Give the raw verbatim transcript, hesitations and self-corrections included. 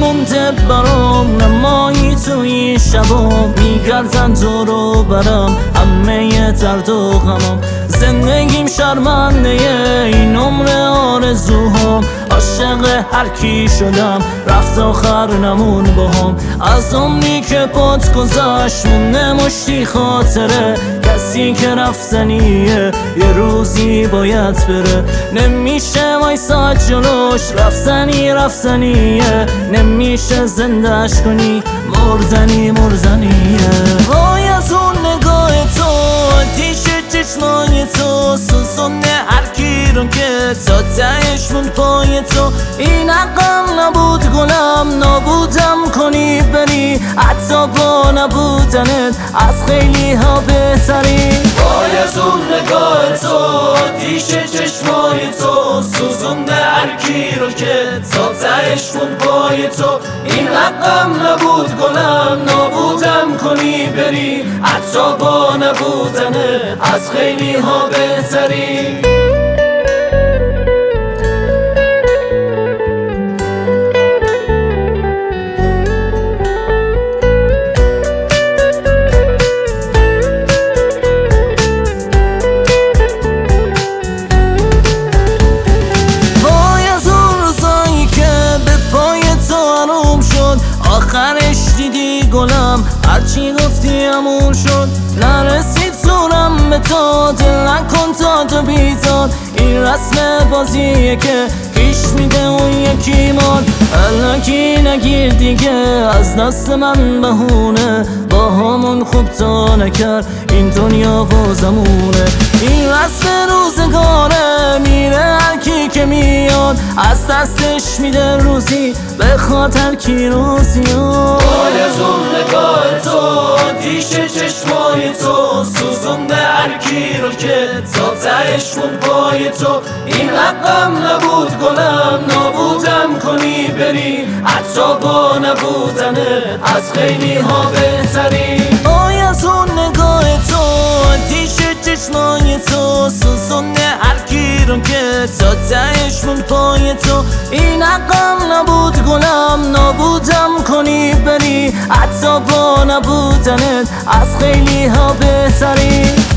نمونده برام نمایی توی شبام میگردن دور و برم همه درد و غمام زندگیم شرمنده این عمر آرزوهام عاشق هر کی شدم رفت آخر نمون باهام از عمری که پات گذشت مونده مشتی خاطره کسی که رفتنیه یه روزی باید بره نمیشه وایساد جلوش رفتنی رفتنیه نمیشه زندش کنی مردنی مردنیه وای از اون نگاه تو آتیش چشمای تو سوزونده هر کی رو که تا تهش مون پای تو این حقم نبود گلم نابودم کنی بری حتی با نبودنت از خیلی ها بهتری وای از اون نگاه تو آتیش چشمای تو سوزونده هر کی رو که تا تهش مون پای تو این حقم نبود گلم نابودم کنی بری حتی با نبودنت از خیلی ها بهتری آخرش دیدی گلم هرچی گفتی همون شد نرسید زورم به تو دل نکن تا تو بیزاد این رسم بازیه که پیش میده اون یکی ماد الکی نگیر دیگه از دست من بهونه با همون خوب تا نکرد این دنیا و زمونه این رسم روزگاره میره هرکی که میاد از دستش میده روزی به خاطر کی روزی وای از اون نگاه تو آتیش چشمای تو سوزونده هر کی رو که تا تهش مون پای تو این حقم نبود گلم نابودم کنی بری حتی با نبودنه از خیلی ها بهتری وای از اون نگاه تو آتیش چشمای تو سوزونده هر کی رو که تا تهش مون پای تو این حقم نبود گلم نابودم کنی بری حتی با نبودنت از خیلی ها بهتری